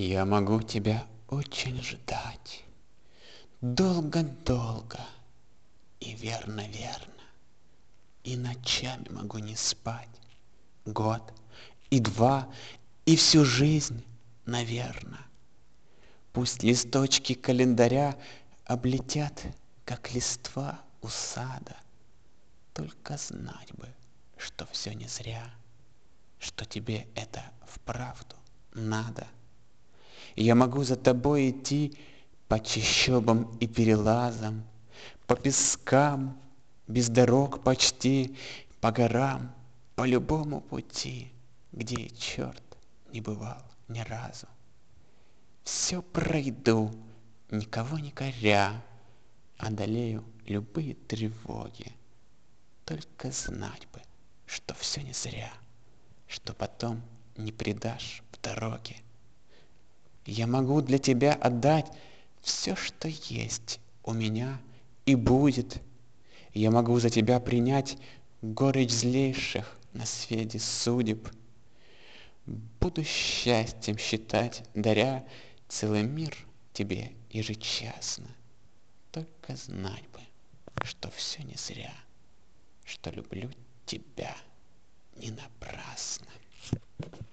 Я могу тебя очень ждать, долго-долго и верно-верно, и ночами могу не спать, год и два, и всю жизнь, наверно. Пусть листочки календаря облетят, как листва у сада, только знать бы, что все не зря, что тебе это вправду надо. Я могу за тобой идти по чащобам и перелазам, по пескам, без дорог почти, по горам, по любому пути, где черт не бывал ни разу. Все пройду, никого не коря, одолею любые тревоги. Только знать бы, что все не зря, что потом не предашь в дороге. Я могу для тебя отдать все, что есть у меня и будет. Я могу за тебя принять горечь злейших на свете судеб. Буду счастьем считать, даря целый мир тебе ежечасно. Только знать бы, что все не зря, что люблю тебя не напрасно.